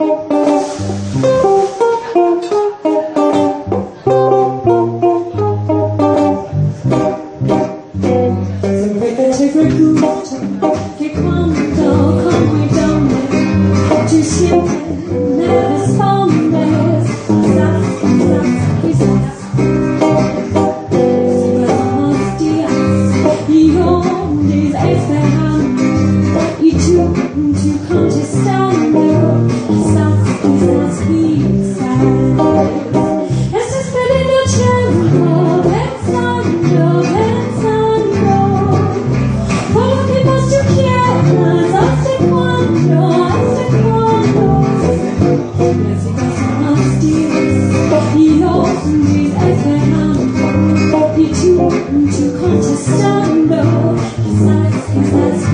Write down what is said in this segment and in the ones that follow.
che quando come donne ci siempre me respondes quizás buenos días y ondes esperando y tú contestando quizás estás perdiendo tiempo pensando por lo que más tú quieras, ¿hasta cuándo? Necesitas días y ondes esperando y tú contestando quizás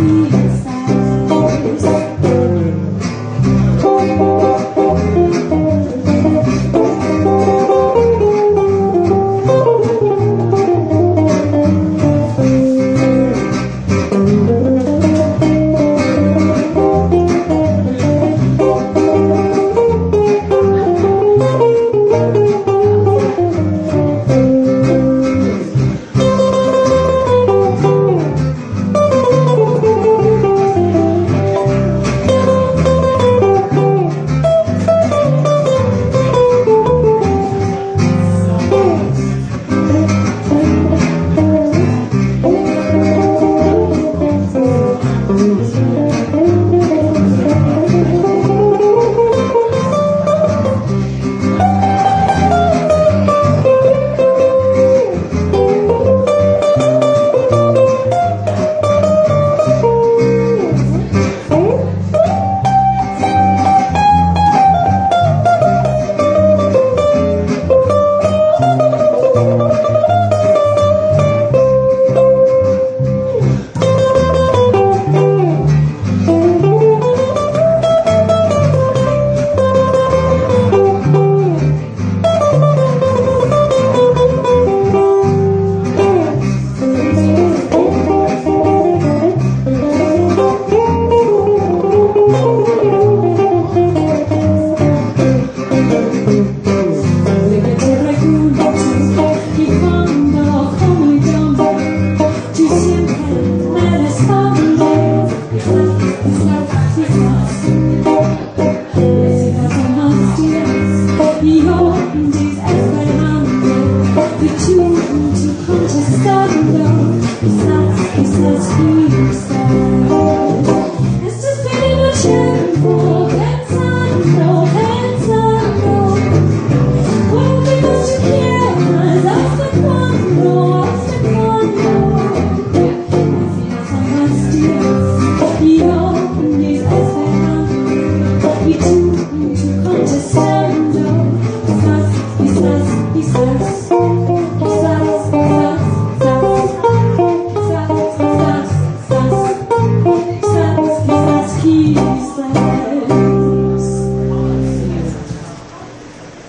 quizás